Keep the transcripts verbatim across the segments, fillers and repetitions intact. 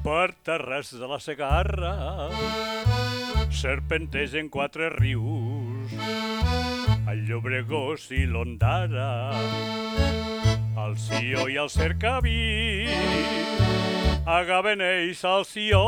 Per terres de la Segarra serpentegen quatre rius, el Llobregós i l'Ondara, el Sió i el Cercaví, agaven ells al Sió,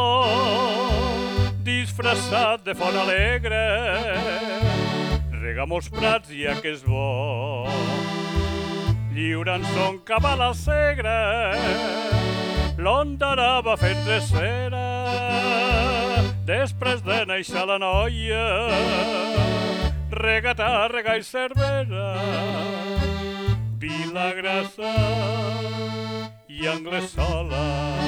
disfressat de font alegre, regamos prats i aquest bo, lliurant son cap a la Segre, l'Ondara va fent drecera, després de néixer la noia, regatà, rega i cervera, Vilagrassa i Anglesola.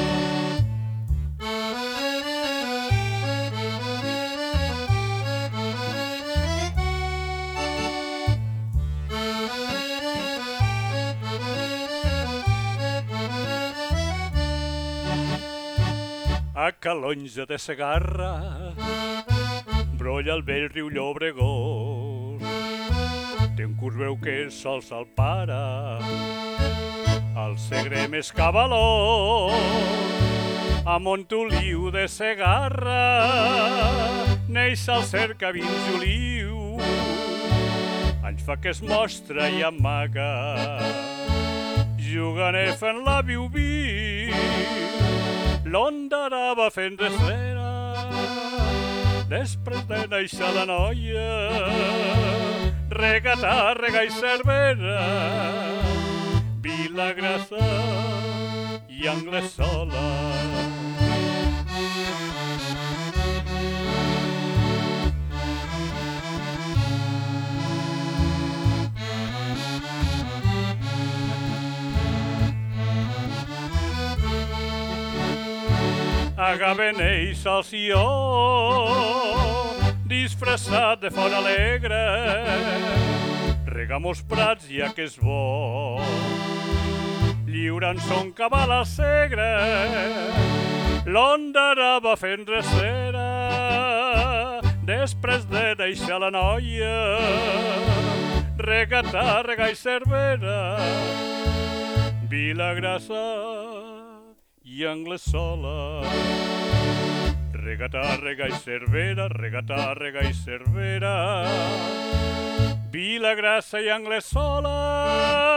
A Calonja de Segarra brolla el vell riu Llobregós, té un curs veu que sols el para, el Segre més cabaló, a Montoliu de Segarra neix el Cercavins i Oliu, anys fa que es mostra i amaga, jugant i fent la viu-viu, l'Ondara va fent drecera, després de néixer la noia, regatà, rega i cervera, Vilagrassa i Anglesola. Agaven ells al Sió, disfressat de font alegre, regamos prats i aquest bo, lliurant son cap a la Segre, l'Ondara va fent drecera, després de néixer la noia, regatà, rega i cervera, Vilagrassa i Anglesola. Regatà, rega i cervera, regatà, rega i cervera, Vilagrassa i Anglesola.